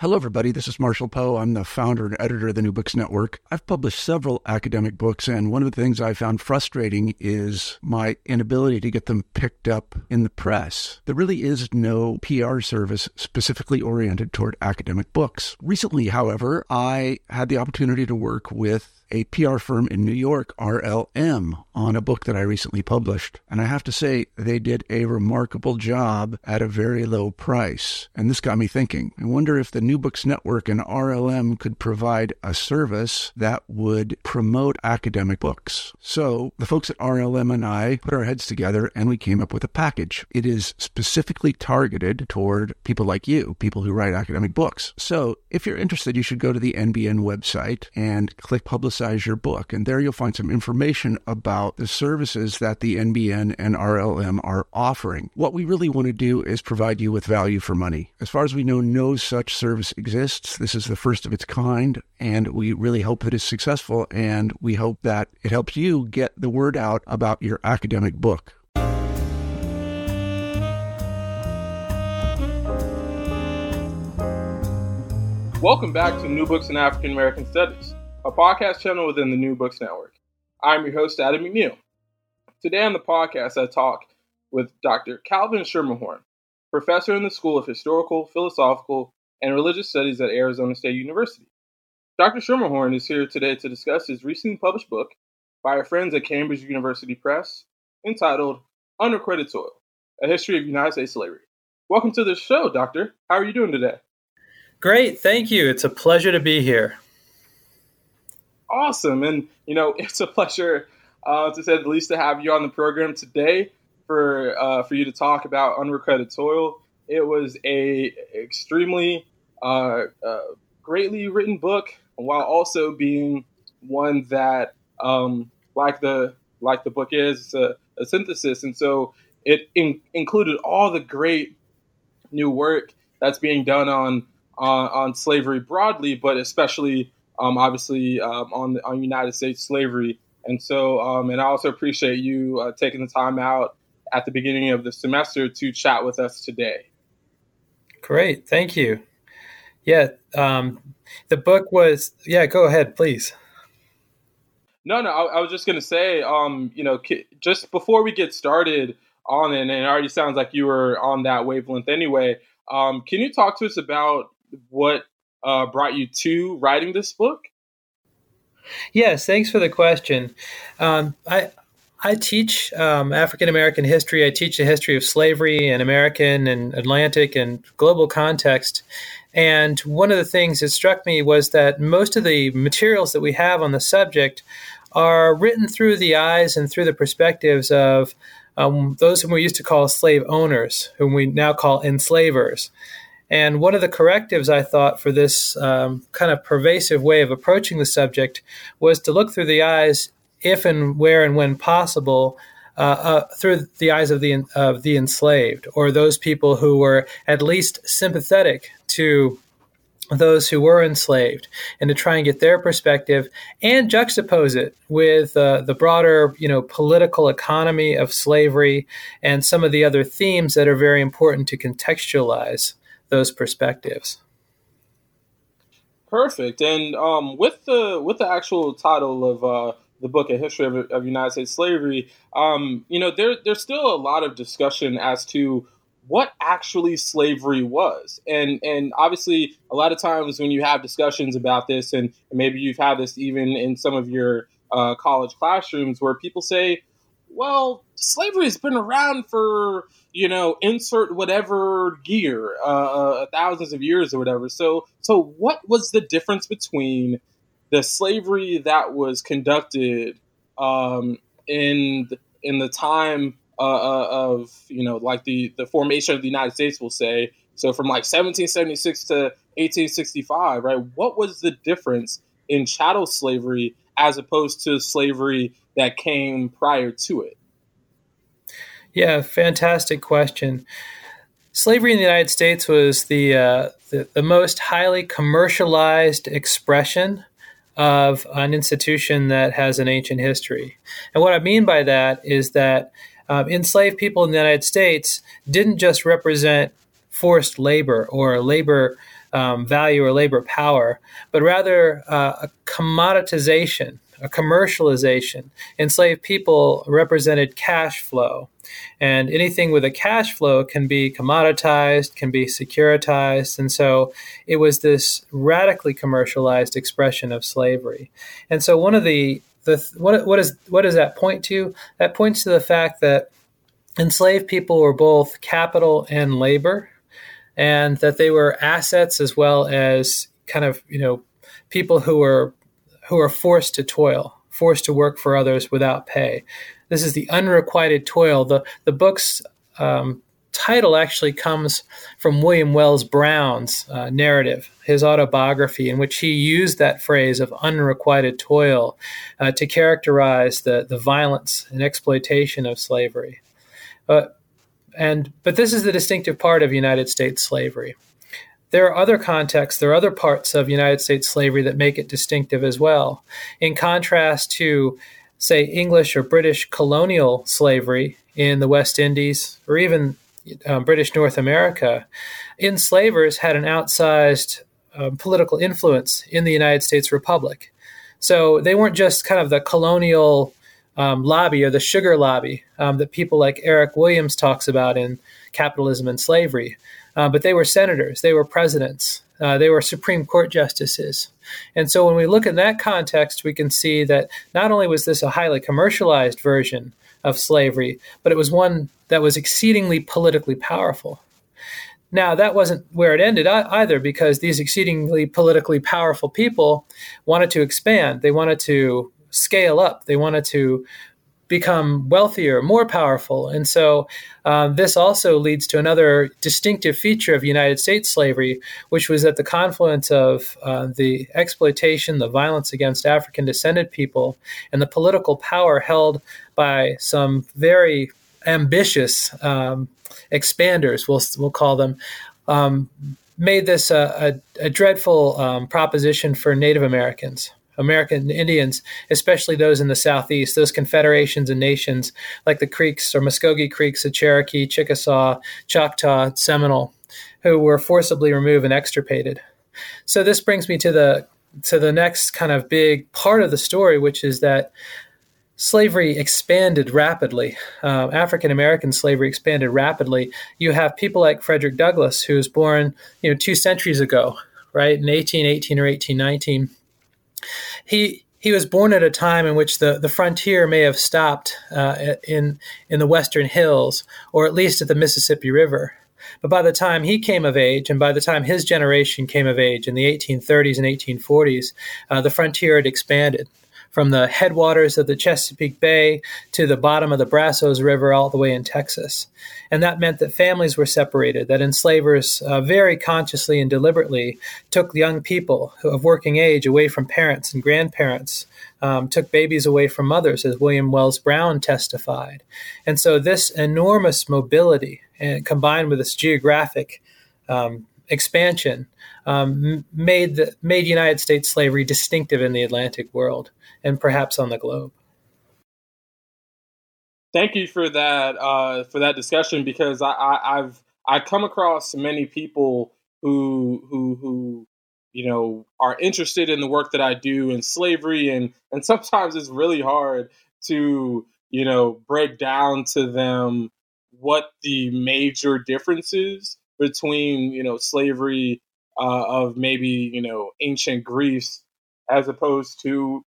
Hello, everybody. This is Marshall Poe. I'm the founder and editor of the New Books Network. I've published several academic books, and one of the things I found frustrating is my inability to get them picked up in the press. There really is no PR service specifically oriented toward academic books. Recently, however, I had the opportunity to work with a PR firm in New York, RLM, on a book that I recently published. And I have to say, they did a remarkable job at a very low price. And this got me thinking. I wonder if the New Books Network and RLM could provide a service that would promote academic books. So the folks at RLM and I put our heads together and we came up with a package. It is specifically targeted toward people like you, people who write academic books. So if you're interested, you should go to the NBN website and click Publicize Your Book. And there you'll find some information about the services that the NBN and RLM are offering. What we really want to do is provide you with value for money. As far as we know, no such service exists. This is the first of its kind, and we really hope that it's successful, and we hope that it helps you get the word out about your academic book. Welcome back to New Books in African American Studies, a podcast channel within the New Books Network. I'm your host, Adam McNeil. Today on the podcast, I talk with Dr. Calvin Schermerhorn, professor in the School of Historical, Philosophical, and Religious Studies at Arizona State University. Dr. Schermerhorn is here today to discuss his recently published book by our friends at Cambridge University Press, entitled Unrecorded Toil, A History of United States Slavery. Welcome to the show, Doctor. How are you doing today? Great, thank you. It's a pleasure to be here. Awesome. And, it's a pleasure, to say the least, to have you on the program today for you to talk about Unrecorded Toil. It was a extremely greatly written book, while also being one that, like the book is, a synthesis. And so it included all the great new work that's being done on slavery broadly, but especially obviously on United States slavery. And so, and I also appreciate you taking the time out at the beginning of the semester to chat with us today. Great, thank you. Yeah, the book was, go ahead, please. No, I was just going to say, just before we get started on it, and it already sounds like you were on that wavelength anyway, can you talk to us about what brought you to writing this book? Yes, thanks for the question. I teach African American history. I teach the history of slavery in American and Atlantic and global context. And one of the things that struck me was that most of the materials that we have on the subject are written through the eyes and through the perspectives of those whom we used to call slave owners, whom we now call enslavers. And one of the correctives, I thought, for this kind of pervasive way of approaching the subject was to look through the eyes, if and where and when possible, through the eyes of the enslaved, or those people who were at least sympathetic to those who were enslaved, and to try and get their perspective and juxtapose it with the broader, political economy of slavery and some of the other themes that are very important to contextualize those perspectives. Perfect. And with the actual title of the book, A History of United States Slavery, there's still a lot of discussion as to what actually slavery was. And obviously, a lot of times when you have discussions about this, and maybe you've had this even in some of your college classrooms, where people say, well, slavery has been around for, insert whatever year, thousands of years or whatever. So what was the difference between the slavery that was conducted in the time of, like the formation of the United States, we'll say, so from like 1776 to 1865, right? What was the difference in chattel slavery as opposed to slavery that came prior to it? Yeah, fantastic question. Slavery in the United States was the most highly commercialized expression of an institution that has an ancient history. And what I mean by that is that enslaved people in the United States didn't just represent forced labor or labor value or labor power, but rather a commoditization, a commercialization. Enslaved people represented cash flow. And anything with a cash flow can be commoditized, can be securitized. And so it was this radically commercialized expression of slavery. And so one of what does that point to? That points to the fact that enslaved people were both capital and labor, and that they were assets as well as kind of, people who were forced to toil, forced to work for others without pay. This is the unrequited toil. The book's title actually comes from William Wells Brown's narrative, his autobiography, in which he used that phrase of unrequited toil to characterize the violence and exploitation of slavery. But this is the distinctive part of United States slavery. There are other contexts, there are other parts of United States slavery that make it distinctive as well. In contrast to, say, English or British colonial slavery in the West Indies, or even British North America, enslavers had an outsized political influence in the United States Republic. So they weren't just kind of the colonial lobby or the sugar lobby that people like Eric Williams talks about in Capitalism and Slavery. But they were senators, they were presidents, they were Supreme Court justices. And so when we look in that context, we can see that not only was this a highly commercialized version of slavery, but it was one that was exceedingly politically powerful. Now, that wasn't where it ended either, because these exceedingly politically powerful people wanted to expand. They wanted to scale up. They wanted to become wealthier, more powerful. And so this also leads to another distinctive feature of United States slavery, which was at the confluence of the exploitation, the violence against African-descended people, and the political power held by some very ambitious expanders, we'll call them, made this a dreadful proposition for Native Americans. American Indians, especially those in the Southeast, those confederations and nations like the Creeks or Muskogee Creeks, the Cherokee, Chickasaw, Choctaw, Seminole, who were forcibly removed and extirpated. So this brings me to the next kind of big part of the story, which is that slavery expanded rapidly. African-American slavery expanded rapidly. You have people like Frederick Douglass, who was born 2 centuries ago, right, in 1818 or 1819. He was born at a time in which the frontier may have stopped in the western hills, or at least at the Mississippi River. But by the time he came of age, and by the time his generation came of age in the 1830s and 1840s, the frontier had expanded from the headwaters of the Chesapeake Bay to the bottom of the Brazos River all the way in Texas. And that meant that families were separated, that enslavers very consciously and deliberately took young people of working age away from parents and grandparents, took babies away from mothers, as William Wells Brown testified. And so this enormous mobility, and combined with this geographic expansion, made United States slavery distinctive in the Atlantic world and perhaps on the globe. Thank you for that discussion, because I've come across many people who are interested in the work that I do in slavery, and sometimes it's really hard to break down to them what the major differences between slavery of maybe ancient Greece as opposed to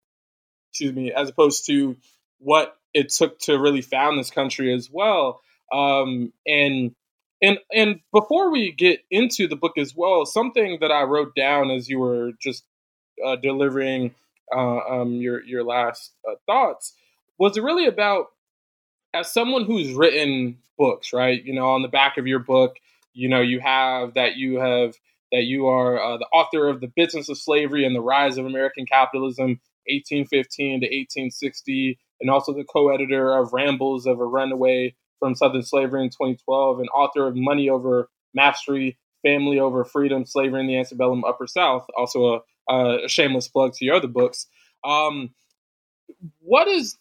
what it took to really found this country as well. And before we get into the book as well, something that I wrote down as you were just delivering your last thoughts was really about, as someone who's written books, right? On the back of your book, you have that you are the author of The Business of Slavery and the Rise of American Capitalism, 1815 to 1860, and also the co-editor of Rambles of a Runaway from Southern Slavery in 2012, and author of Money Over Mastery, Family Over Freedom, Slavery in the Antebellum Upper South, also a shameless plug to your other books. How was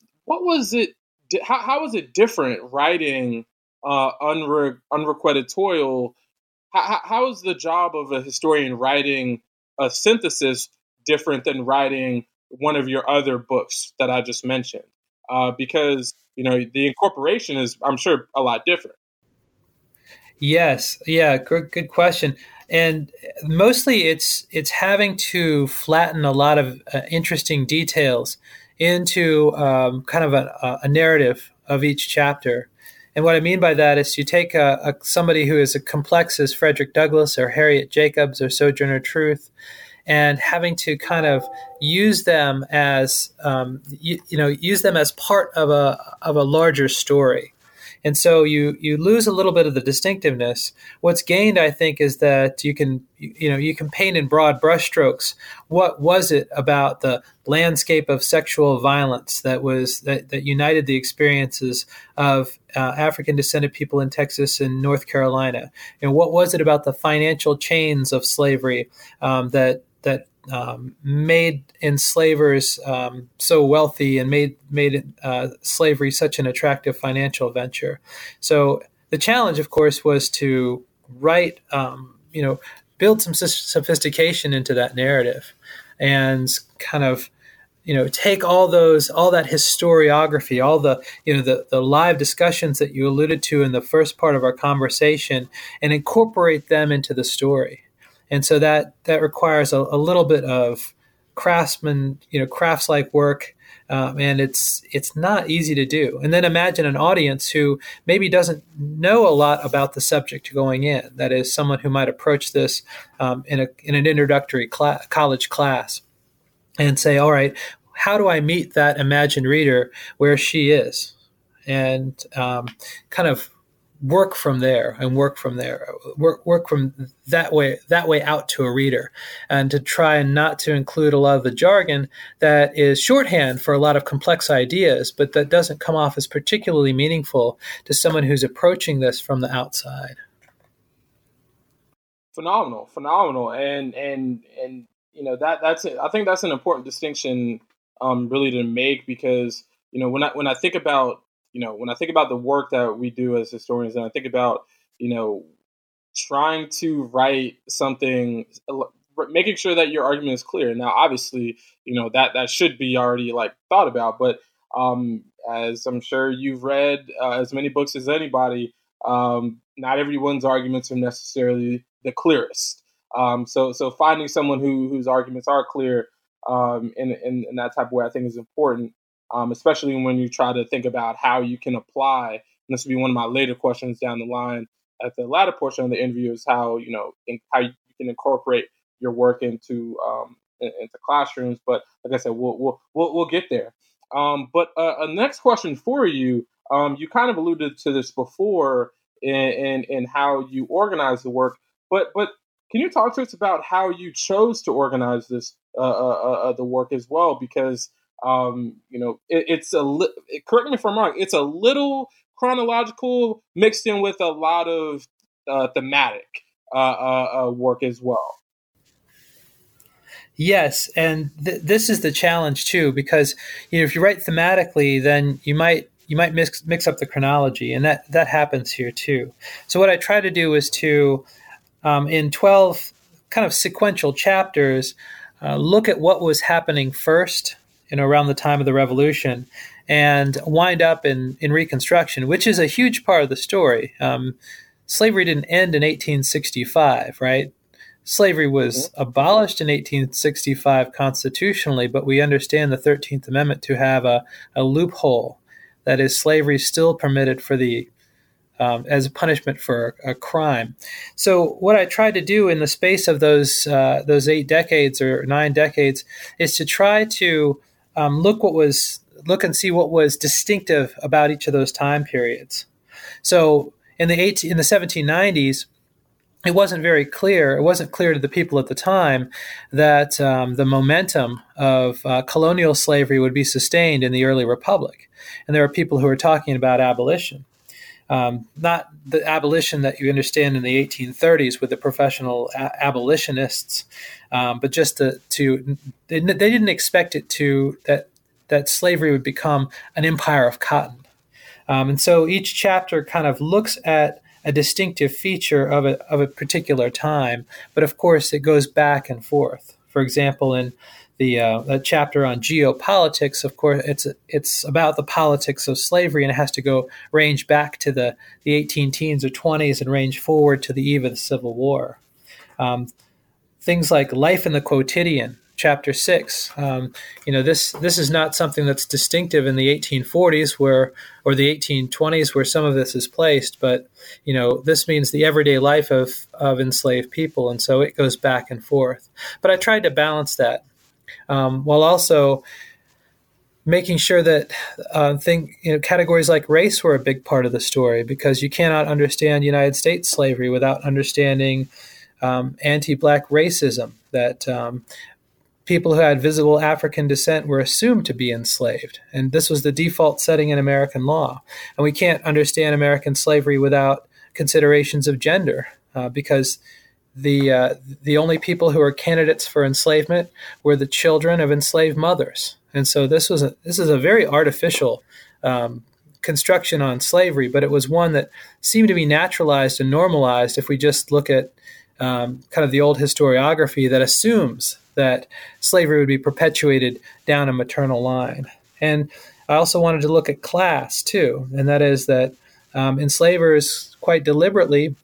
it different writing Unrequited Toil? how is the job of a historian writing a synthesis different than writing one of your other books that I just mentioned? Because the incorporation is, I'm sure, a lot different. Yes, yeah, good question. And mostly it's having to flatten a lot of interesting details into kind of a narrative of each chapter. And what I mean by that is you take somebody who is as complex as Frederick Douglass or Harriet Jacobs or Sojourner Truth, and having to kind of use them as use them as part of a larger story. And so you lose a little bit of the distinctiveness. What's gained, I think, is that you can paint in broad brushstrokes. What was it about the landscape of sexual violence that united the experiences of African descended people in Texas and North Carolina? And what was it about the financial chains of slavery that made enslavers so wealthy and made slavery such an attractive financial venture? So the challenge, of course, was to write, build some sophistication into that narrative, and kind of take all that historiography, all the live discussions that you alluded to in the first part of our conversation, and incorporate them into the story. And so that requires a little bit of crafts-like work, and it's not easy to do. And then imagine an audience who maybe doesn't know a lot about the subject going in. That is, someone who might approach this in an introductory college class and say, "All right, how do I meet that imagined reader where she is?" And kind of work from there, work from that way out to a reader, and to try not to include a lot of the jargon that is shorthand for a lot of complex ideas, but that doesn't come off as particularly meaningful to someone who's approaching this from the outside. Phenomenal. And that's it. I think that's an important distinction really to make, because when I think about the work that we do as historians, and I think about, trying to write something, making sure that your argument is clear. Now, obviously, that should be already thought about, but as I'm sure you've read as many books as anybody, not everyone's arguments are necessarily the clearest. So finding someone whose arguments are clear in that type of way, I think, is important. Especially when you try to think about how you can apply. And this will be one of my later questions down the line at the latter portion of the interview, is how how you can incorporate your work into classrooms. But like I said, we'll get there. But a next question for you. You kind of alluded to this before in how you organize the work, but can you talk to us about how you chose to organize this the work as well? Because it's correct me if I'm wrong, it's a little chronological mixed in with a lot of thematic work as well. Yes, and this is the challenge too, because if you write thematically, then you might mix up the chronology, and that happens here too. So what I try to do is to in 12 kind of sequential chapters, look at what was happening first around the time of the Revolution, and wind up in Reconstruction, which is a huge part of the story. Slavery didn't end in 1865, right? Slavery was abolished in 1865 constitutionally, but we understand the 13th Amendment to have a loophole. That is, slavery still permitted for as a punishment for a crime. So what I tried to do in the space of those 8 decades or 9 decades is to try to look and see what was distinctive about each of those time periods. So in the 1790s, it wasn't very clear. It wasn't clear to the people at the time that the momentum of colonial slavery would be sustained in the early republic. And there are people who are talking about abolition. Not the abolition that you understand in the 1830s with the professional abolitionists, but just they didn't expect it that slavery would become an empire of cotton. And so each chapter kind of looks at a distinctive feature of a particular time. But of course, it goes back and forth. For example, in the chapter on geopolitics, of course, it's about the politics of slavery, and it has to go range back to the 18 teens or 20s and range forward to the eve of the Civil War. Things like Life in the Quotidian, Chapter 6. This is not something that's distinctive in the 1840s or the 1820s where some of this is placed, but this means the everyday life of enslaved people, and so it goes back and forth. But I tried to balance that while also making sure that categories like race were a big part of the story, because you cannot understand United States slavery without understanding anti-Black racism, that people who had visible African descent were assumed to be enslaved. And this was the default setting in American law. And we can't understand American slavery without considerations of gender, because the only people who were candidates for enslavement were the children of enslaved mothers. And so this is a very artificial construction on slavery, but it was one that seemed to be naturalized and normalized if we just look at kind of the old historiography that assumes that slavery would be perpetuated down a maternal line. And I also wanted to look at class too, and that is that enslavers quite deliberately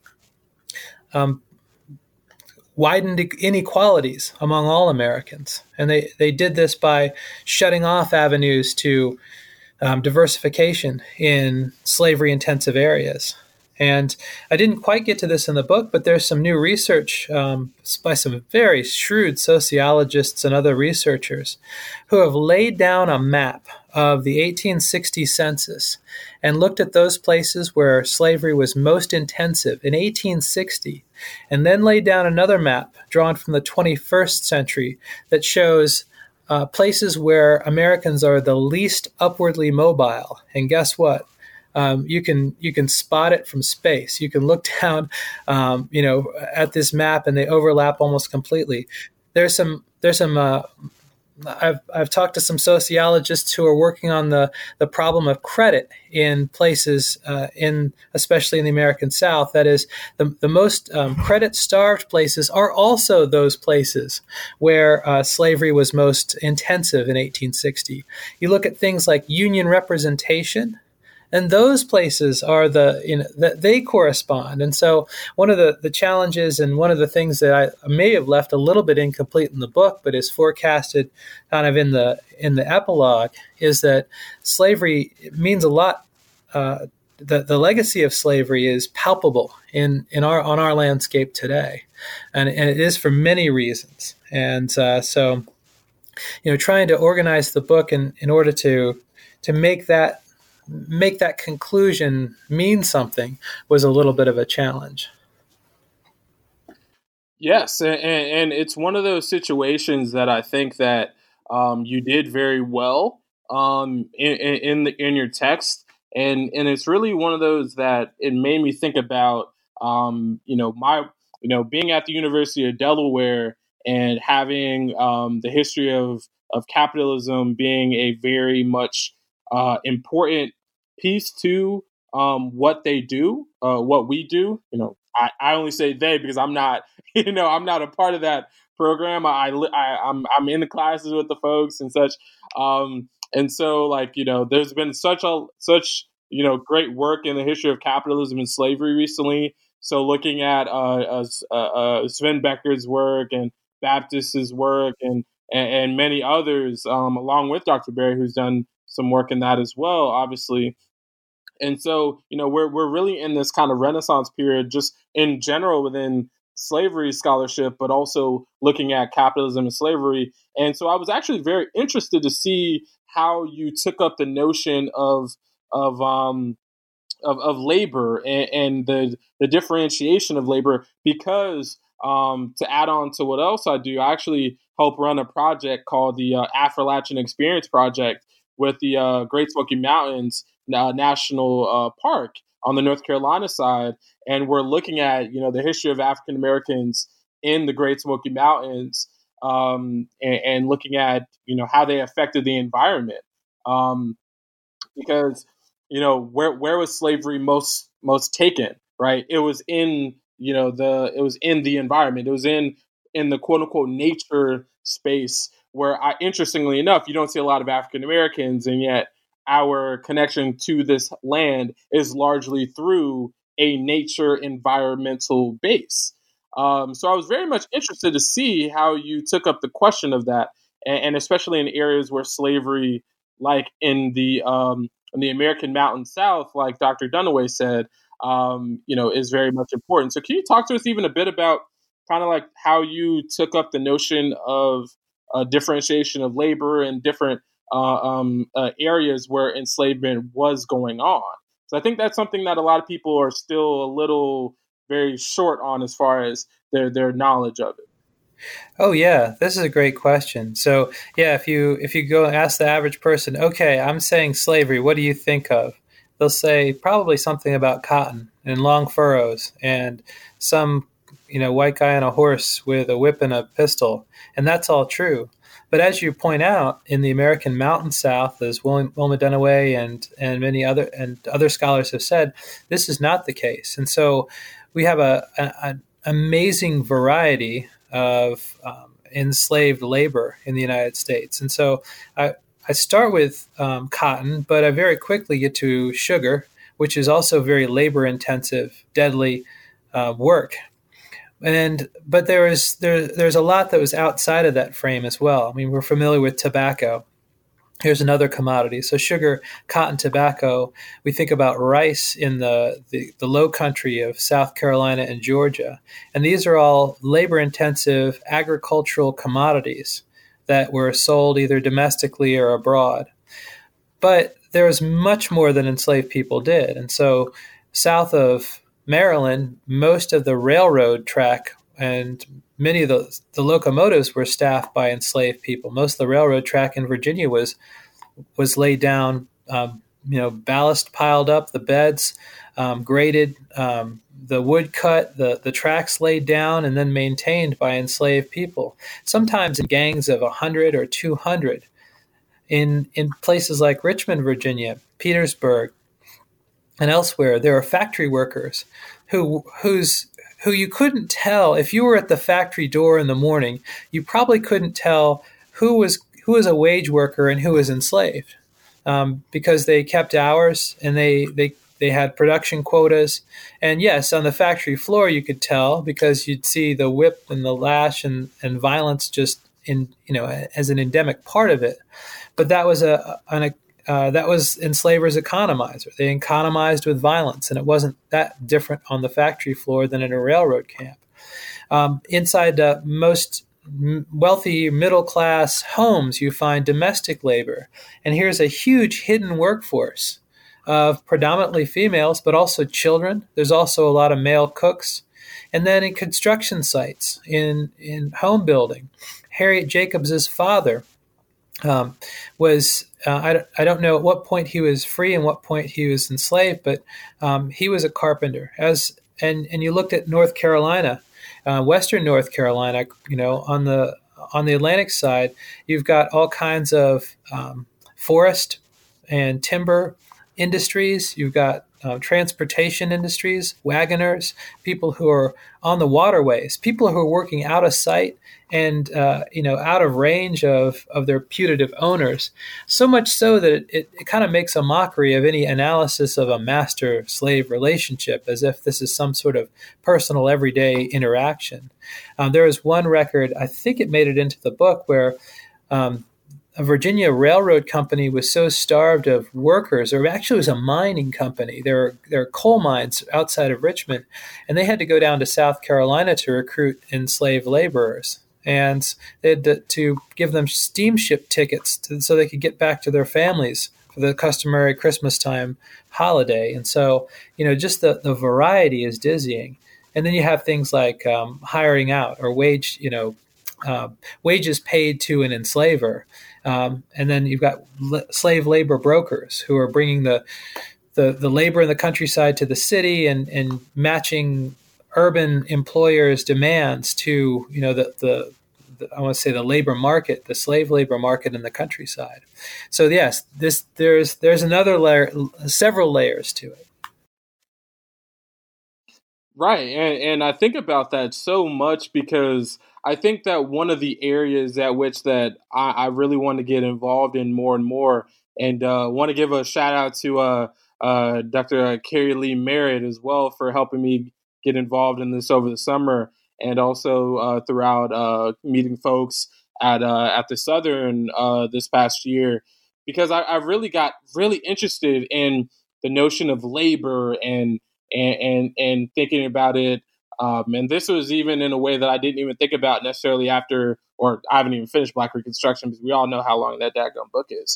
widened inequalities among all Americans. And they did this by shutting off avenues to diversification in slavery-intensive areas. And I didn't quite get to this in the book, but there's some new research by some very shrewd sociologists and other researchers who have laid down a map of the 1860 census and looked at those places where slavery was most intensive in 1860, and then laid down another map drawn from the 21st century that shows places where Americans are the least upwardly mobile. And guess what? You can spot it from space. You can look down, at this map, and they overlap almost completely. There's some. I've talked to some sociologists who are working on the problem of credit in places, especially in the American South. That is, the most credit-starved places are also those places where slavery was most intensive in 1860. You look at things like union representation, and those places are that they correspond. And so one of the challenges, and one of the things that I may have left a little bit incomplete in the book, but is forecasted kind of in the epilogue, is that slavery means a lot. The legacy of slavery is palpable on our landscape today, and it is for many reasons. And so trying to organize the book in order to make that conclusion mean something was a little bit of a challenge. Yes, and it's one of those situations that I think that you did very well in your text, and it's really one of those that it made me think about being at the University of Delaware and having the history of capitalism being a very much important piece to what they do, what we do. I only say they because I'm not, I'm not a part of that program. I'm in the classes with the folks and such, and so there's been such great work in the history of capitalism and slavery recently. So looking at Sven Becker's work and Baptist's work and many others, along with Dr. Berry, who's done some work in that as well, obviously. And so, we're really in this kind of Renaissance period, just in general within slavery scholarship, but also looking at capitalism and slavery. And so I was actually very interested to see how you took up the notion of labor and the differentiation of labor, because to add on to what else I do, I actually help run a project called the Appalachian Experience Project with the Great Smoky Mountains National Park on the North Carolina side. And we're looking at, the history of African Americans in the Great Smoky Mountains, and looking at, how they affected the environment. Because, where was slavery most taken, right? It was in, it was in the environment. It was in the quote unquote nature space where, interestingly enough, you don't see a lot of African Americans, and yet our connection to this land is largely through a nature environmental base. So I was very much interested to see how you took up the question of that, and especially in areas where slavery, like in the American Mountain South, like Dr. Dunaway said, is very much important. So can you talk to us even a bit about kind of like how you took up the notion of differentiation of labor and different areas where enslavement was going on? So I think that's something that a lot of people are still a little very short on as far as their knowledge of it. Oh yeah, this is a great question. So yeah, if you go and ask the average person, okay, I'm saying slavery, what do you think of? They'll say probably something about cotton and long furrows and some white guy on a horse with a whip and a pistol, and that's all true. But as you point out, in the American Mountain South, as Wilma Dunaway and many other scholars have said, this is not the case. And so we have an amazing variety of enslaved labor in the United States. And so I start with cotton, but I very quickly get to sugar, which is also very labor-intensive, deadly work. But there's a lot that was outside of that frame as well. I mean, we're familiar with tobacco. Here's another commodity. So sugar, cotton, tobacco. We think about rice in the low country of South Carolina and Georgia. And these are all labor-intensive agricultural commodities that were sold either domestically or abroad. But there was much more than enslaved people did. And so south of Maryland, most of the railroad track and many of the locomotives were staffed by enslaved people. Most of the railroad track in Virginia was laid down, ballast piled up, the beds graded, the wood cut, the tracks laid down and then maintained by enslaved people, sometimes in gangs of 100 or 200. In places like Richmond, Virginia, Petersburg, and elsewhere, there are factory workers who you couldn't tell. If you were at the factory door in the morning, you probably couldn't tell who was a wage worker and who was enslaved, because they kept hours and they had production quotas. And yes, on the factory floor you could tell because you'd see the whip and the lash and violence just as an endemic part of it. But that was that was enslavers' economizer. They economized with violence, and it wasn't that different on the factory floor than in a railroad camp. Inside most wealthy middle-class homes, you find domestic labor. And here's a huge hidden workforce of predominantly females, but also children. There's also a lot of male cooks. And then in construction sites, in home building, Harriet Jacobs's father was I don't know at what point he was free and what point he was enslaved, but he was a carpenter. And you looked at North Carolina, Western North Carolina, on the Atlantic side, you've got all kinds of forest and timber industries. You've got transportation industries, wagoners, people who are on the waterways, people who are working out of sight and out of range of their putative owners. So much so that it kind of makes a mockery of any analysis of a master-slave relationship, as if this is some sort of personal, everyday interaction. There is one record, I think it made it into the book, where a Virginia railroad company was so starved of workers, or actually it was a mining company. There are coal mines outside of Richmond, and they had to go down to South Carolina to recruit enslaved laborers. And they had to give them steamship tickets so they could get back to their families for the customary Christmas time holiday. And so, just the variety is dizzying. And then you have things like hiring out or wages paid to an enslaver. And then you've got slave labor brokers who are bringing the labor in the countryside to the city and matching urban employers' demands to I want to say the labor market, the slave labor market in the countryside. So yes, there's another layer, several layers to it. Right. And I think about that so much because I think that one of the areas at which that I really want to get involved in more and more, and want to give a shout out to Dr. Carrie Lee Merritt as well for helping me get involved in this over the summer, and also throughout meeting folks at the Southern this past year, because I really got really interested in the notion of labor and thinking about it. And this was even in a way that I didn't even think about necessarily after, or I haven't even finished Black Reconstruction because we all know how long that daggone book is.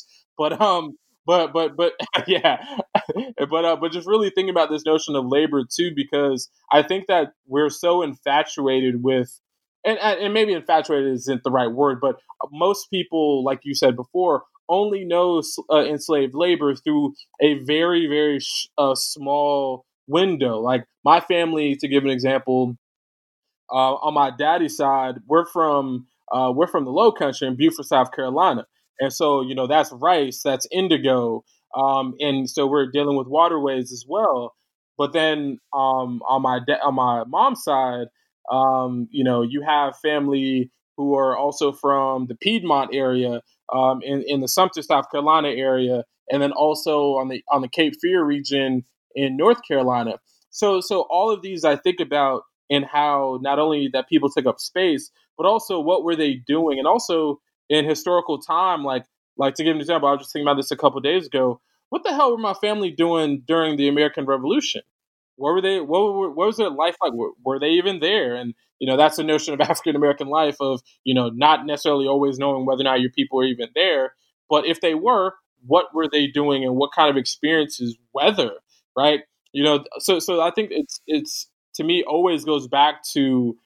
But yeah, but just really thinking about this notion of labor too, because I think that we're so infatuated with, and maybe infatuated isn't the right word, but most people, like you said before, only know enslaved labor through a very, very small window. Like my family, to give an example, on my daddy's side, we're from the Low Country in Beaufort, South Carolina, and so that's rice, that's indigo, and so we're dealing with waterways as well. But then on my mom's side, you have family who are also from the Piedmont area, in the Sumter, South Carolina area, and then also on the Cape Fear region in North Carolina. So all of these I think about, and how not only that people took up space, but also what were they doing, and also in historical time, like to give an example, I was just thinking about this a couple of days ago. What the hell were my family doing during the American Revolution? What were they? What was their life like? Were they even there? And that's the notion of African American life of not necessarily always knowing whether or not your people are even there, but if they were, what were they doing, and what kind of experiences? Whether right, so I think it's to me always goes back to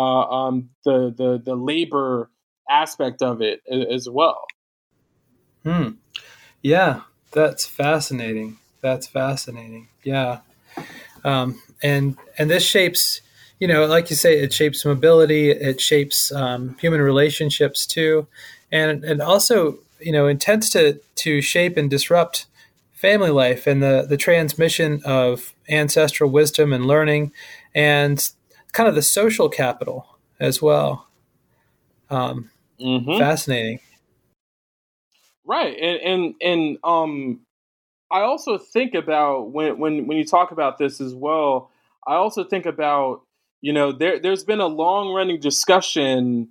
the labor aspect of it as well. Yeah, that's fascinating. That's fascinating. Yeah. And this shapes, like you say, it shapes mobility, it shapes human relationships too, and also, intends to shape and disrupt family life and the transmission of ancestral wisdom and learning, and kind of the social capital as well. Fascinating. Right, and I also think about when you talk about this as well. I also think about there's been a long running discussion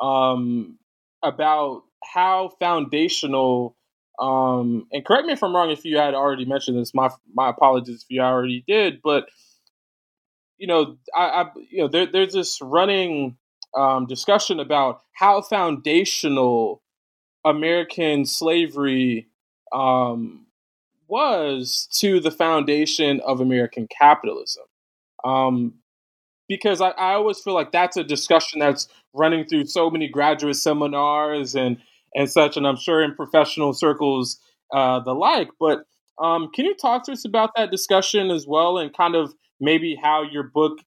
about how foundational, and correct me if I'm wrong if you had already mentioned this. My apologies if you already did, but there's this running discussion about how foundational American slavery was to the foundation of American capitalism. Because I always feel like that's a discussion that's running through so many graduate seminars and such, and I'm sure in professional circles the like. But can you talk to us about that discussion as well, and kind of maybe how your book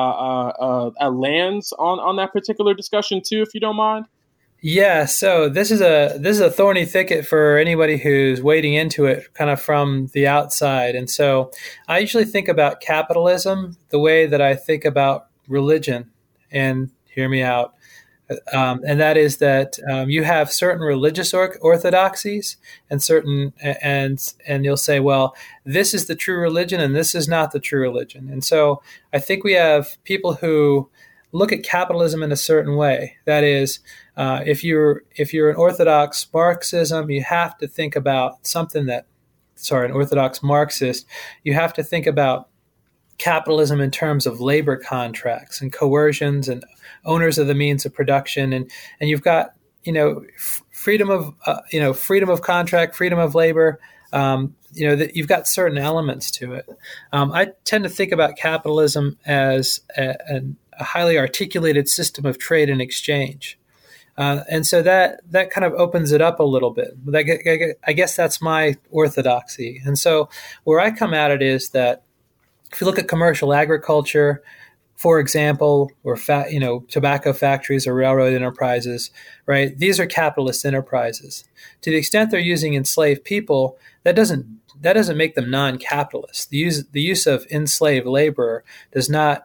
lands on that particular discussion too, if you don't mind? Yeah, so this is a thorny thicket for anybody who's wading into it kind of from the outside. And so I usually think about capitalism the way that I think about religion, and hear me out. And that is that you have certain religious orthodoxies and and you'll say, well, this is the true religion and this is not the true religion. And so I think we have people who look at capitalism in a certain way. That is, if you're an orthodox Marxism, you have to think about an orthodox Marxist, you have to think about capitalism in terms of labor contracts and coercions and owners of the means of production, and you've got freedom of contract, freedom of labor. That you've got certain elements to it. I tend to think about capitalism as a highly articulated system of trade and exchange. And so that kind of opens it up a little bit. I guess that's my orthodoxy. And so where I come at it is that if you look at commercial agriculture, for example, or tobacco factories or railroad enterprises, right? These are capitalist enterprises. To the extent they're using enslaved people, that doesn't make them non-capitalist. The use of enslaved labor does not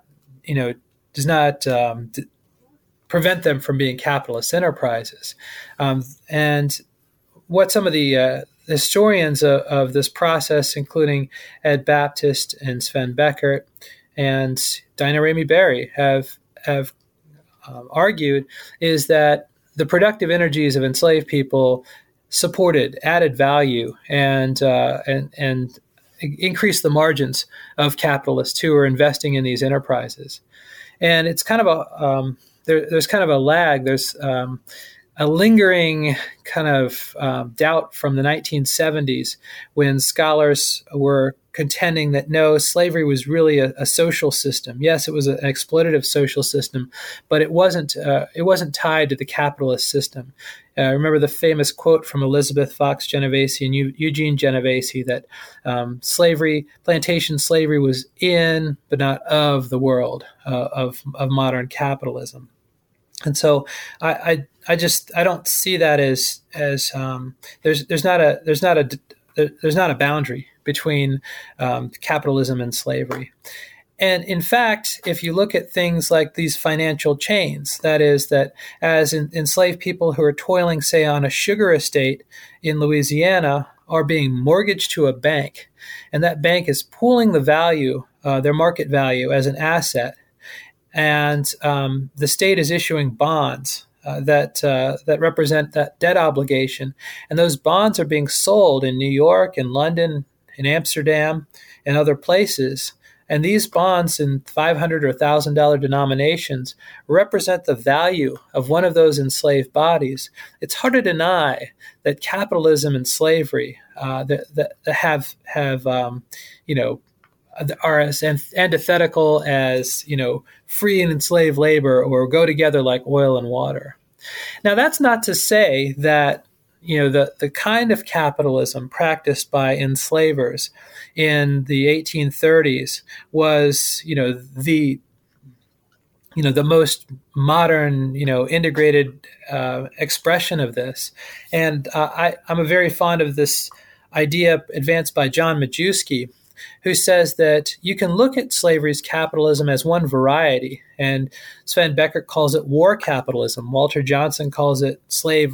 does not prevent them from being capitalist enterprises. And what some of the historians of this process, including Ed Baptist and Sven Beckert and Dinah Ramey Berry, have argued, is that the productive energies of enslaved people supported added value and increased the margins of capitalists who are investing in these enterprises. And it's kind of there's kind of a lag. There's a lingering kind of doubt from the 1970s when scholars were contending that no, slavery was really a social system. Yes, it was an exploitative social system, but it wasn't tied to the capitalist system. Remember the famous quote from Elizabeth Fox Genovese and Eugene Genovese that plantation slavery was in, but not of the world of modern capitalism. And so I don't see that as there's not a boundary between capitalism and slavery. And in fact, if you look at things like these financial chains, that is, that as enslaved people who are toiling, say, on a sugar estate in Louisiana are being mortgaged to a bank, and that bank is pooling the value, their market value, as an asset, and the state is issuing bonds that represent that debt obligation, and those bonds are being sold in New York and London, in Amsterdam, and other places. And these bonds in $500 or $1,000 denominations represent the value of one of those enslaved bodies. It's hard to deny that capitalism and slavery that have are as antithetical as free and enslaved labor, or go together like oil and water. Now, that's not to say that the kind of capitalism practiced by enslavers in the 1830s was the most modern integrated expression of this. And I'm very fond of this idea advanced by John Majewski, who says that you can look at slavery's capitalism as one variety, and Sven Beckert calls it war capitalism. Walter Johnson calls it slave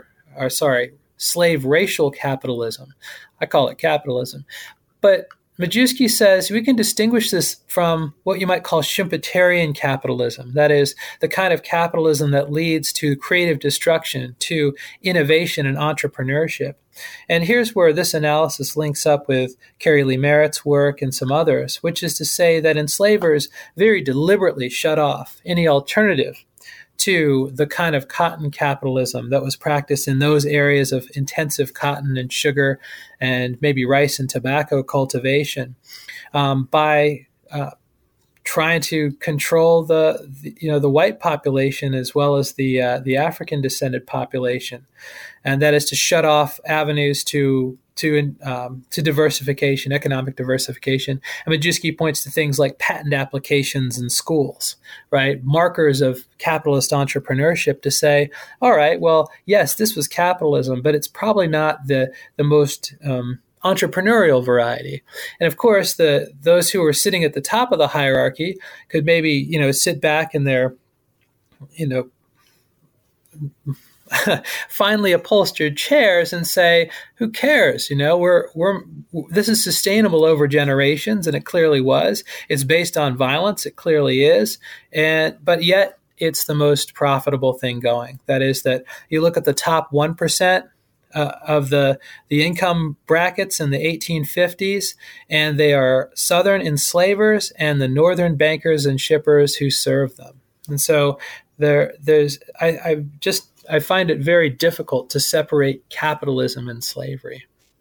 racial capitalism. I call it capitalism. But Majewski says we can distinguish this from what you might call Schumpeterian capitalism. That is, the kind of capitalism that leads to creative destruction, to innovation and entrepreneurship. And here's where this analysis links up with Carrie Lee Merritt's work and some others, which is to say that enslavers very deliberately shut off any alternative to the kind of cotton capitalism that was practiced in those areas of intensive cotton and sugar and maybe rice and tobacco cultivation, by trying to control the white population as well as the African descended population, and that is to shut off avenues to diversification, economic diversification. And Majewski points to things like patent applications in schools, right? Markers of capitalist entrepreneurship to say, all right, well, yes, this was capitalism, but it's probably not the most entrepreneurial variety. And of course, those who were sitting at the top of the hierarchy could maybe, sit back in their, finely upholstered chairs and say, who cares? This is sustainable over generations, and it clearly was. It's based on violence, it clearly is, but yet it's the most profitable thing going. That is, that you look at the top 1% of the income brackets in the 1850s, and they are Southern enslavers and the Northern bankers and shippers who serve them. And so I find it very difficult to separate capitalism and slavery.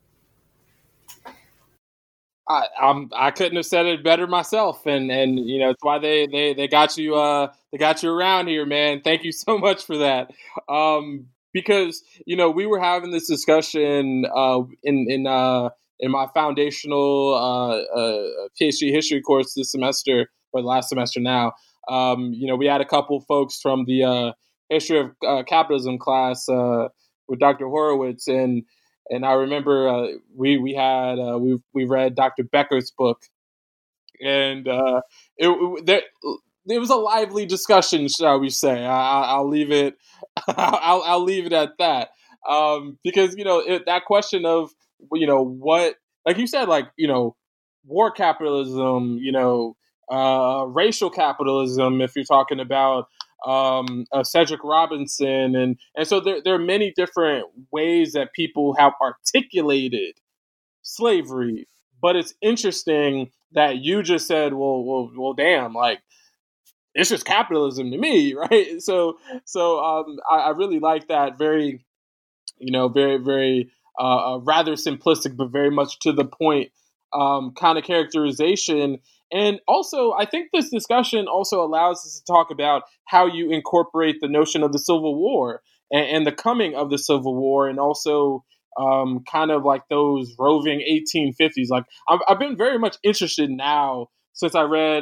I couldn't have said it better myself, and it's why they got you around here, man. Thank you so much for that. Because we were having this discussion in my foundational PhD history course this semester, or last semester now. We had a couple folks from the history of capitalism class with Dr. Horowitz, and I remember we read Dr. Becker's book, and it was a lively discussion, shall we say? I'll leave it. I'll leave it at that. Because that question of what, like you said, like war capitalism, racial capitalism. If you're talking about Cedric Robinson, and so there are many different ways that people have articulated slavery. But it's interesting that you just said, well, damn, like it's just capitalism to me, right? So I really like that. Very, very, very rather simplistic, but very much to the point kind of characterization. And also, I think this discussion also allows us to talk about how you incorporate the notion of the Civil War and the coming of the Civil War, and also kind of like those roving 1850s. Like I've been very much interested now since I read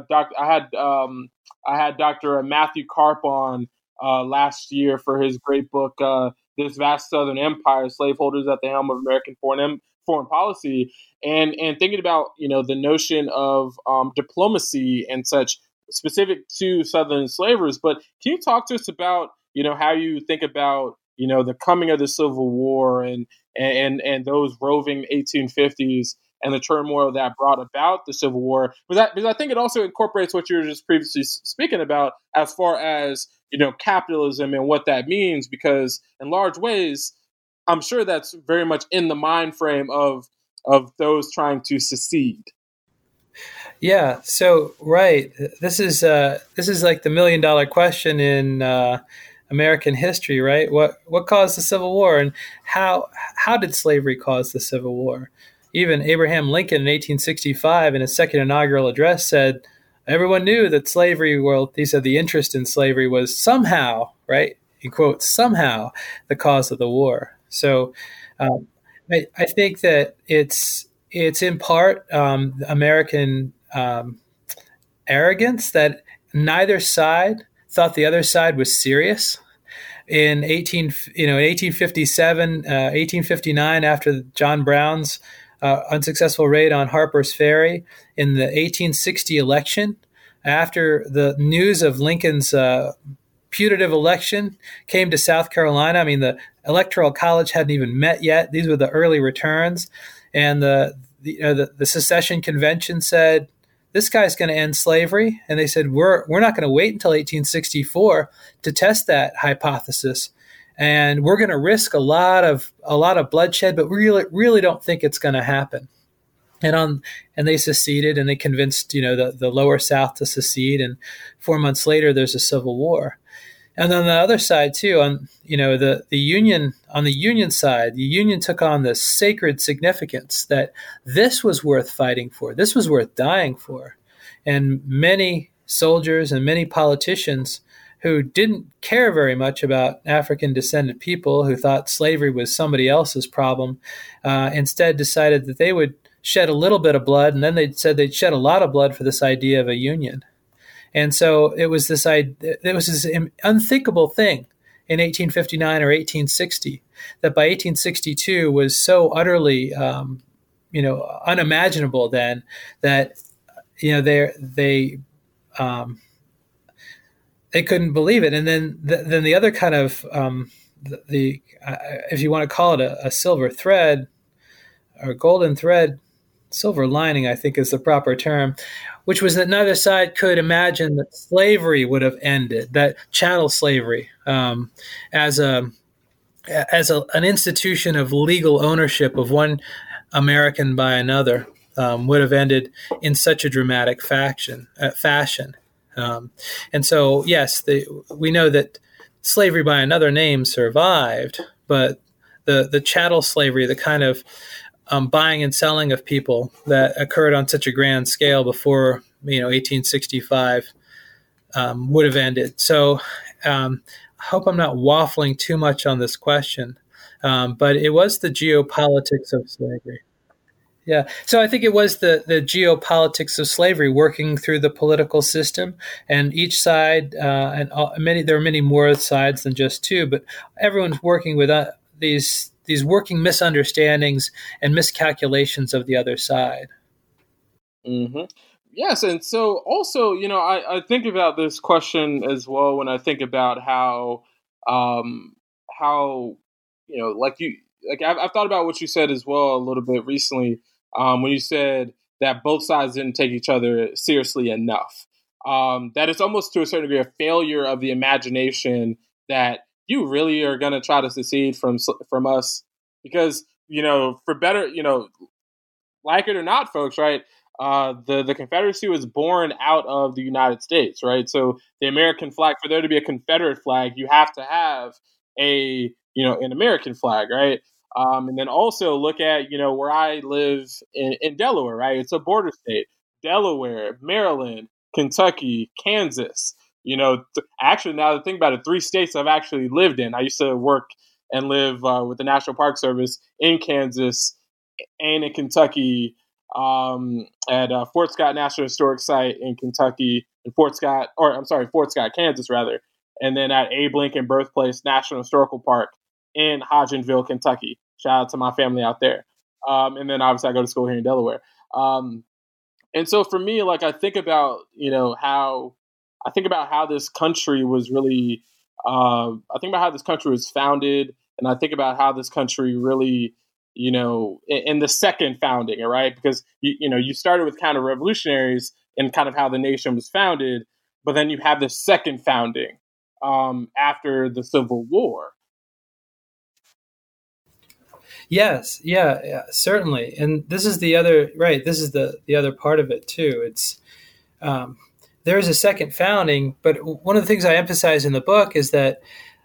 I had Dr. Matthew Karp on last year for his great book, This Vast Southern Empire, Slaveholders at the Helm of American Foreign Policy, and thinking about the notion of diplomacy and such specific to Southern enslavers. But can you talk to us about how you think about the coming of the Civil War and those roving 1850s and the turmoil that brought about the Civil War? Because I think it also incorporates what you were just previously speaking about as far as capitalism and what that means. Because in large ways, I'm sure that's very much in the mind frame of those trying to secede. Yeah. So right, this is like the $1 million question in American history, right? What caused the Civil War, and how did slavery cause the Civil War? Even Abraham Lincoln in 1865, in his second inaugural address, said everyone knew that slavery, he said the interest in slavery was somehow, right, in quotes, somehow the cause of the war. So I think that it's in part American arrogance that neither side thought the other side was serious. In 1857, 1859, after John Brown's unsuccessful raid on Harper's Ferry, in the 1860 election, after the news of Lincoln's putative election came to South Carolina, I mean, the Electoral College hadn't even met yet. These were the early returns, and the secession convention said, this guy's going to end slavery. And they said, we're not going to wait until 1864 to test that hypothesis. And we're going to risk a lot of bloodshed, but we really don't think it's going to happen. And they seceded, and they convinced, the lower South to secede. And 4 months later, there's a civil war. And on the other side too, on the Union, on the Union side, the Union took on this sacred significance that this was worth fighting for, this was worth dying for, and many soldiers and many politicians who didn't care very much about African descended people, who thought slavery was somebody else's problem, instead decided that they would shed a little bit of blood, and then they said they'd shed a lot of blood for this idea of a union. And so it was this unthinkable thing in 1859 or 1860 that by 1862 was so utterly, unimaginable then that, they couldn't believe it. And then the other kind of if you want to call it a silver thread or golden thread, silver lining, I think is the proper term, which was that neither side could imagine that slavery would have ended, that chattel slavery as an institution of legal ownership of one American by another would have ended in such a dramatic fashion. And so, yes, we know that slavery by another name survived, but the chattel slavery, the kind of buying and selling of people that occurred on such a grand scale before 1865 would have ended. So I hope I'm not waffling too much on this question, but it was the geopolitics of slavery. Yeah, so I think it was the geopolitics of slavery working through the political system, and each side, there are many more sides than just two, but everyone's working with these working misunderstandings and miscalculations of the other side. Mm-hmm. Yes, and so also, I think about this question as well when I think about how I've thought about what you said as well a little bit recently, when you said that both sides didn't take each other seriously enough. That it's almost to a certain degree a failure of the imagination that you really are going to try to secede from us because for better, like it or not, folks, right? The Confederacy was born out of the United States, right? So the American flag, for there to be a Confederate flag, you have to have an American flag, right? And then also look at, where I live in Delaware, right? It's a border state. Delaware, Maryland, Kentucky, Kansas. Actually, now to think about it, 3 states I've actually lived in. I used to work and live with the National Park Service in Kansas and in Kentucky, at Fort Scott National Historic Site in Kentucky, and Fort Scott, Kansas, rather, and then at Abe Lincoln Birthplace National Historical Park in Hodgenville, Kentucky. Shout out to my family out there. And then obviously I go to school here in Delaware. And so for me, like I think about how this country was really, I think about how this country was founded, and I think about how this country really, in the second founding, right? Because you started with kind of revolutionaries and kind of how the nation was founded, but then you have the second founding after the Civil War. Yes, yeah, certainly. And this is the other, right, this is the other part of it too. It's there is a second founding, but one of the things I emphasize in the book is that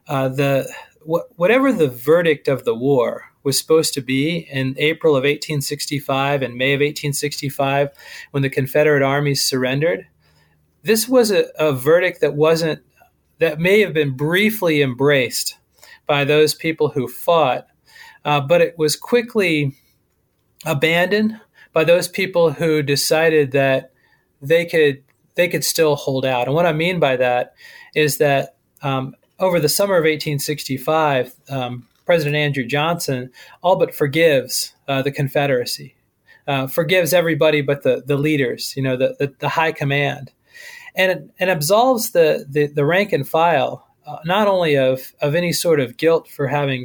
whatever the verdict of the war was supposed to be in April of 1865 and May of 1865, when the Confederate armies surrendered, this was a verdict that may have been briefly embraced by those people who fought, but it was quickly abandoned by those people who decided that they could still hold out. And what I mean by that is that over the summer of 1865, President Andrew Johnson all but forgives the Confederacy, forgives everybody but the leaders, the high command, and absolves the rank and file, not only of any sort of guilt for having,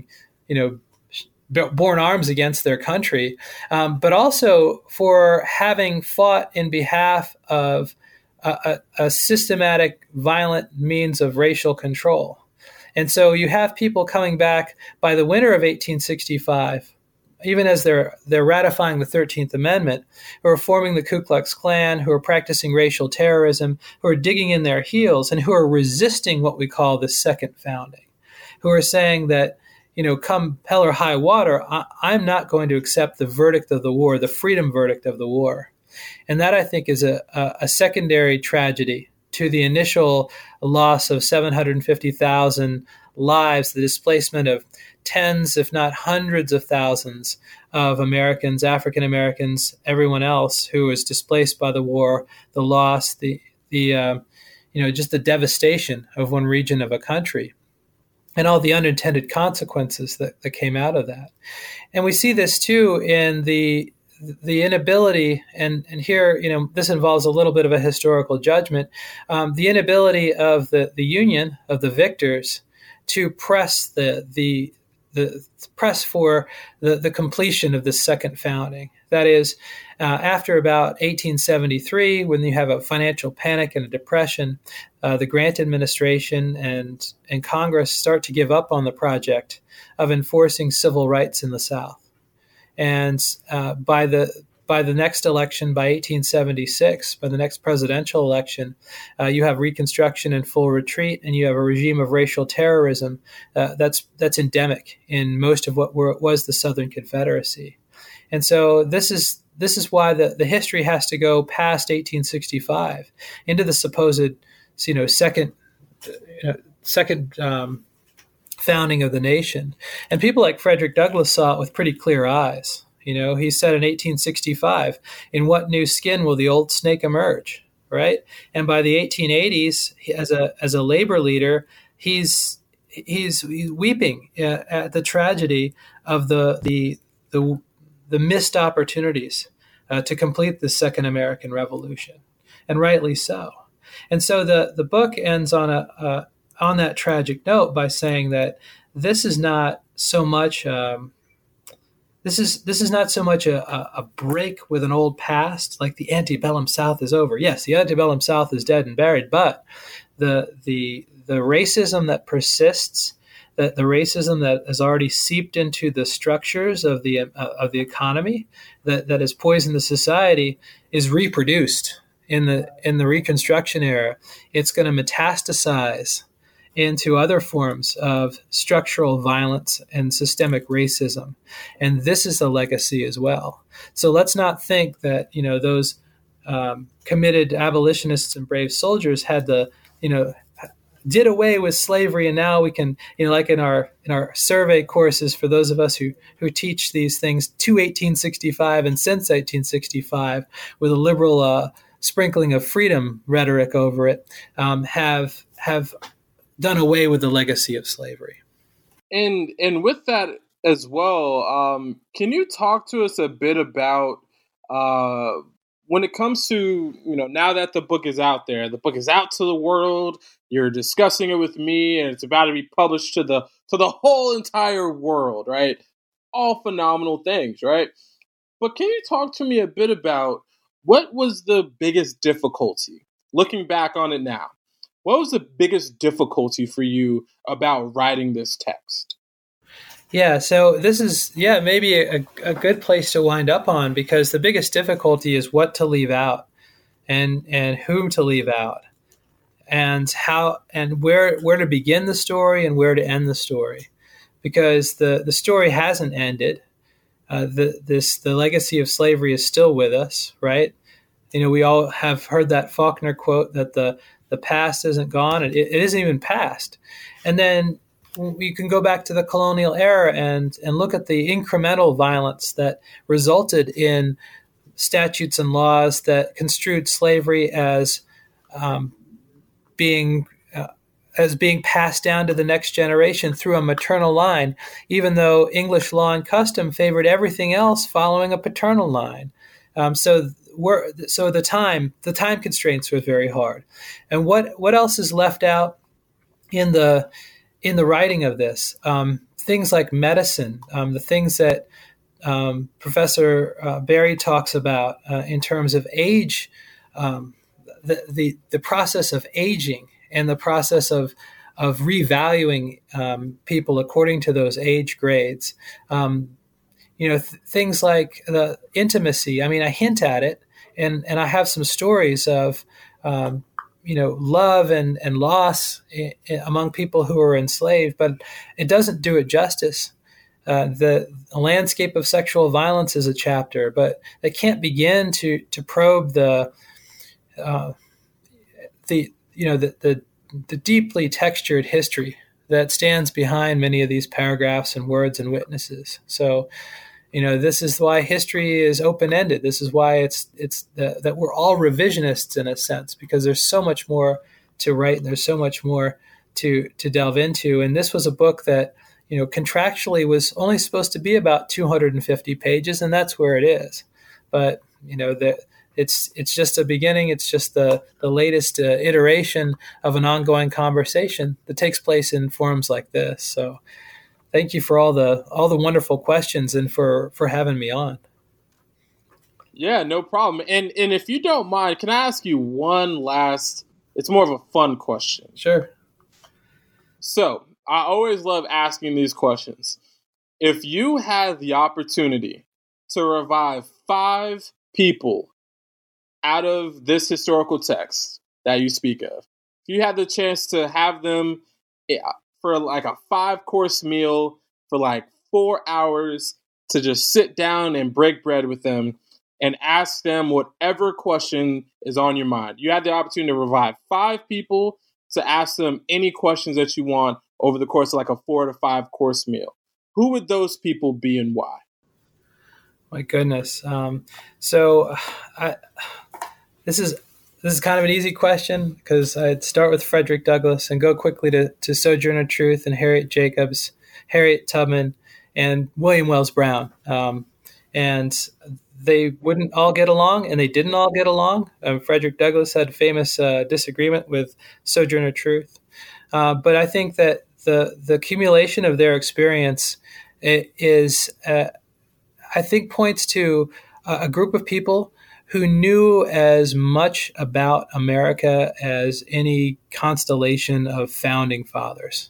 borne arms against their country, but also for having fought in behalf of a systematic, violent means of racial control. And so you have people coming back by the winter of 1865, even as they're ratifying the 13th Amendment, who are forming the Ku Klux Klan, who are practicing racial terrorism, who are digging in their heels, and who are resisting what we call the second founding, who are saying that, come hell or high water, I'm not going to accept the verdict of the war, the freedom verdict of the war. And that, I think, is a secondary tragedy to the initial loss of 750,000 lives, the displacement of tens, if not hundreds of thousands of Americans, African Americans, everyone else who was displaced by the war, the loss, just the devastation of one region of a country, and all the unintended consequences that came out of that. And we see this too in the inability, and here, this involves a little bit of a historical judgment, the inability of the Union, of the victors, to press the press for the completion of the second founding. That is, after about 1873, when you have a financial panic and a depression, the Grant administration and Congress start to give up on the project of enforcing civil rights in the South. And by the next election, by 1876, by the next presidential election, you have Reconstruction in full retreat, and you have a regime of racial terrorism that's endemic in most of what was the Southern Confederacy. And so this is why the history has to go past 1865 into the supposed second founding of the nation. And people like Frederick Douglass saw it with pretty clear eyes. He said in 1865, "In what new skin will the old snake emerge?" Right? And by the 1880s, as a labor leader, he's weeping at the tragedy of the missed opportunities to complete the Second American Revolution. and rightly so. And so the book ends on on that tragic note by saying that this is not so much this is not so much a break with an old past, like the antebellum South is over. Yes, the antebellum South is dead and buried, but the racism that persists, that the racism that has already seeped into the structures of the economy, that has poisoned the society, is reproduced in the Reconstruction era. It's going to metastasize into other forms of structural violence and systemic racism. And this is the legacy as well. So let's not think that, those committed abolitionists and brave soldiers had did away with slavery, and now we can, like in our survey courses, for those of us who teach these things to 1865 and since 1865 with a liberal sprinkling of freedom rhetoric over it, have done away with the legacy of slavery. And with that as well, can you talk to us a bit about when it comes to, now that the book is out there, the book is out to the world, you're discussing it with me, and it's about to be published to the whole entire world, right? All phenomenal things, right? But can you talk to me a bit about what was the biggest difficulty, looking back on it now? What was the biggest difficulty for you about writing this text? Yeah, so this is, maybe a good place to wind up on, because the biggest difficulty is what to leave out and whom to leave out and how and where to begin the story and where to end the story, because the story hasn't ended. The legacy of slavery is still with us, right? We all have heard that Faulkner quote that the past isn't gone. It isn't even past. And then you can go back to the colonial era and look at the incremental violence that resulted in statutes and laws that construed slavery as being passed down to the next generation through a maternal line, even though English law and custom favored everything else following a paternal line. So the time constraints were very hard. And what else is left out in the writing of this? Things like medicine, the things that Professor Berry talks about in terms of age, the process of aging and the process of revaluing people according to those age grades. Things like the intimacy. I mean, I hint at it, and I have some stories of, love and loss among people who are enslaved, but it doesn't do it justice. The landscape of sexual violence is a chapter, but it can't begin to probe the deeply textured history that stands behind many of these paragraphs and words and witnesses. So, this is why history is open-ended. This is why it's that we're all revisionists in a sense, because there's so much more to write and there's so much more to delve into. And this was a book that, contractually was only supposed to be about 250 pages, and that's where it is. But, it's just a beginning. It's just the latest iteration of an ongoing conversation that takes place in forums like this. So thank you for all the wonderful questions and for having me on. Yeah, no problem. And if you don't mind, can I ask you one last, it's more of a fun question. Sure. So I always love asking these questions. If you had the opportunity to revive 5 people out of this historical text that you speak of, if you had the chance to have them for like a 5-course meal for like 4 hours, to just sit down and break bread with them and ask them whatever question is on your mind. You had the opportunity to revive 5 people to ask them any questions that you want over the course of like a 4 to 5 course meal. Who would those people be and why? My goodness. This is kind of an easy question, because I'd start with Frederick Douglass and go quickly to Sojourner Truth and Harriet Jacobs, Harriet Tubman, and William Wells Brown. and they wouldn't all get along, and they didn't all get along. Frederick Douglass had a famous disagreement with Sojourner Truth. But I think that the accumulation of their experience points to a group of people who knew as much about America as any constellation of founding fathers,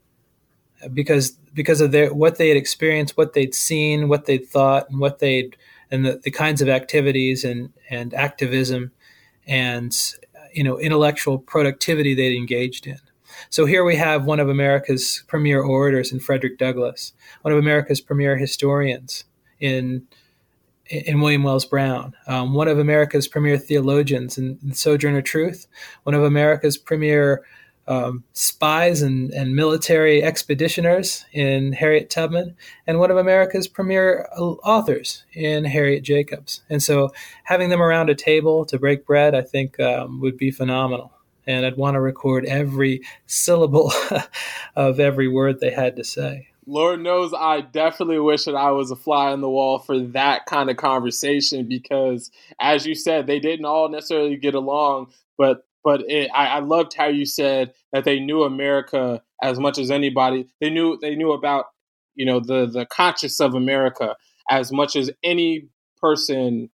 because of what they had experienced, what they'd seen, what they'd thought, and the kinds of activities and activism and intellectual productivity they'd engaged in. So here we have one of America's premier orators in Frederick Douglass, one of America's premier historians in William Wells Brown, one of America's premier theologians in Sojourner Truth, one of America's premier spies and military expeditioners in Harriet Tubman, and one of America's premier authors in Harriet Jacobs. And so having them around a table to break bread, I think would be phenomenal. And I'd want to record every syllable of every word they had to say. Lord knows I definitely wish that I was a fly on the wall for that kind of conversation, because, as you said, they didn't all necessarily get along, but I loved how you said that they knew America as much as anybody. They knew about the conscience of America as much as any person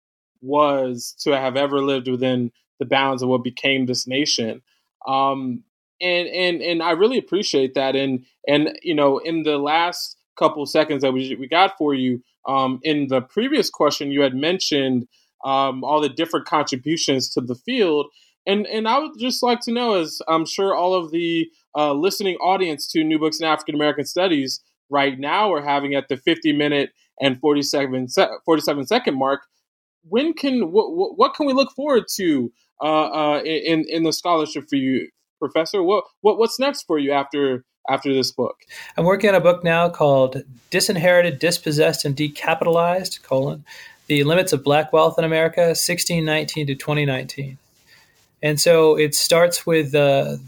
was to have ever lived within the bounds of what became this nation. And I really appreciate that. And in the last couple seconds that we got for you, in the previous question, you had mentioned all the different contributions to the field. And I would just like to know, as I'm sure all of the listening audience to New Books in African American Studies right now are having at the 50-minute and 47-second mark, what can we look forward to in the scholarship for you, Professor? What's next for you after this book? I'm working on a book now called Disinherited, Dispossessed, and Decapitalized, The Limits of Black Wealth in America, 1619 to 2019. And so it starts with the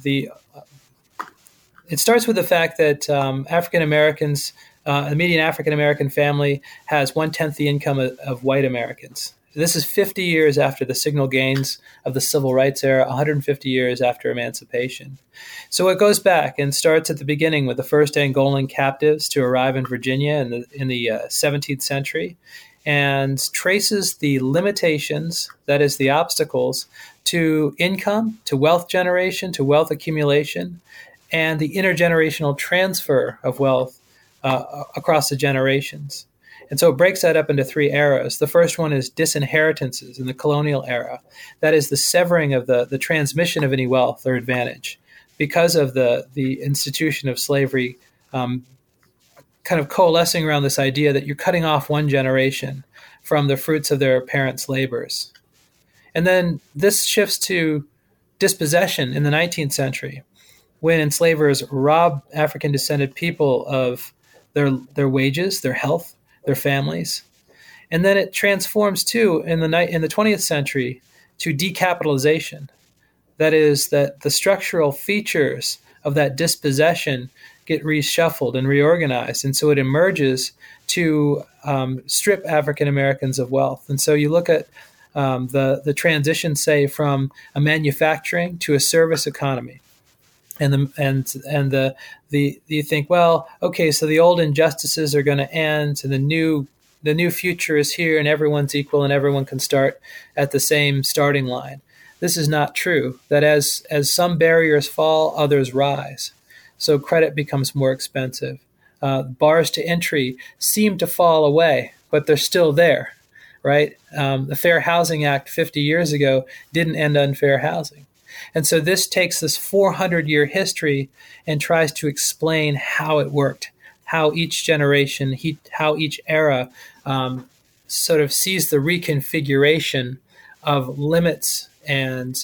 fact that African Americans, the median African American family has 1/10 the income of white Americans. This is 50 years after the signal gains of the Civil Rights era, 150 years after emancipation. So it goes back and starts at the beginning with the first Angolan captives to arrive in Virginia in the 17th century, and traces the limitations, that is, the obstacles, to income, to wealth generation, to wealth accumulation, and the intergenerational transfer of wealth across the generations. And so it breaks that up into three eras. The first one is disinheritances in the colonial era. That is the severing of the transmission of any wealth or advantage because of the institution of slavery, kind of coalescing around this idea that you're cutting off one generation from the fruits of their parents' labors. And then this shifts to dispossession in the 19th century, when enslavers rob African-descended people of their wages, their health, their families. And then it transforms too in the 20th century to decapitalization. That is, that the structural features of that dispossession get reshuffled and reorganized. And so it emerges to strip African Americans of wealth. And so you look at the transition, say, from a manufacturing to a service economy. And you think, well, okay, so the old injustices are going to end, and the new future is here, and everyone's equal, and everyone can start at the same starting line. This is not true. That as some barriers fall, others rise. So credit becomes more expensive. Bars to entry seem to fall away, but they're still there, right? The Fair Housing Act 50 years ago didn't end unfair housing. And so this takes this 400-year history and tries to explain how it worked, how each generation, how each era sort of sees the reconfiguration of limits and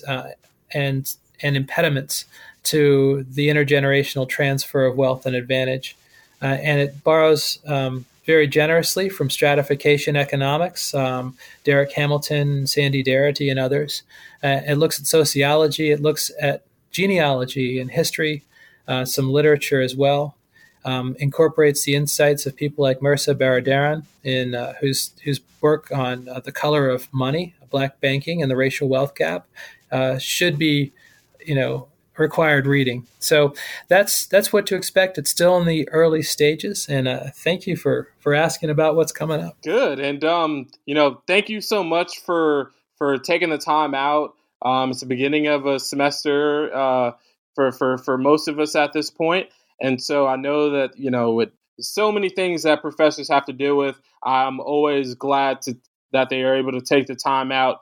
impediments to the intergenerational transfer of wealth and advantage. And it borrows very generously from stratification economics, Derek Hamilton, Sandy Darity, and others. It looks at sociology. It looks at genealogy and history, some literature as well. incorporates the insights of people like Mircea Baradaran, whose work on the color of money, black banking, and the racial wealth gap should be, required reading. So that's what to expect. It's still in the early stages, and thank you for asking about what's coming up. Good, and thank you so much for taking the time out. It's the beginning of a semester for most of us at this point, and so I know that with so many things that professors have to deal with, I'm always glad that they are able to take the time out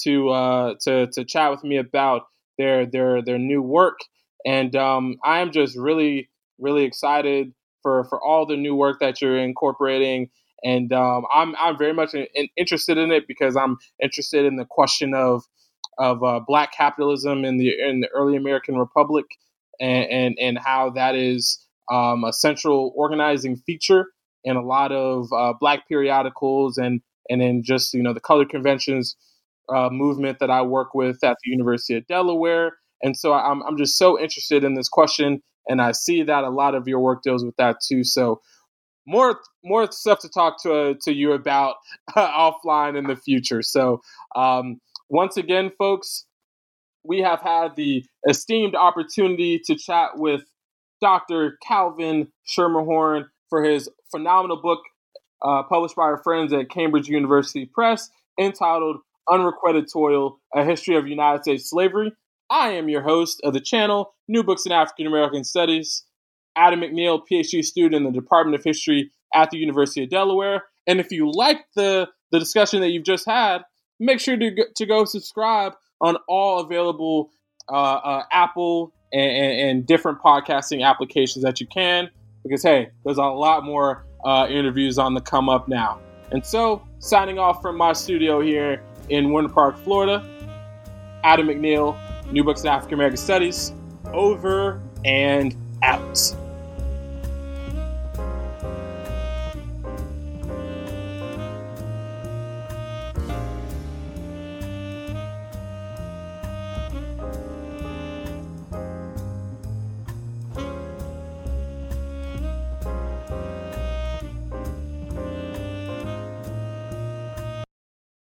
to chat with me about their new work, and I am just really, really excited for all the new work that you're incorporating, and I'm very much interested in it because I'm interested in the question of Black capitalism in the early American Republic, and how that is a central organizing feature in a lot of Black periodicals and in just the color conventions movement that I work with at the University of Delaware. And so I'm just so interested in this question, and I see that a lot of your work deals with that too. So more stuff to talk to you about offline in the future. So once again, folks, we have had the esteemed opportunity to chat with Dr. Calvin Schermerhorn for his phenomenal book published by our friends at Cambridge University Press entitled Unrequited Toil, A History of United States Slavery. I am your host of the channel, New Books in African American Studies, Adam McNeil, PhD student in the Department of History at the University of Delaware. And if you like the discussion that you've just had, make sure to go subscribe on all available Apple and different podcasting applications that you can, because, hey, there's a lot more interviews on the come up now. And so, signing off from my studio here in Winter Park, Florida, Adam McNeil, New Books in African American Studies, over and out.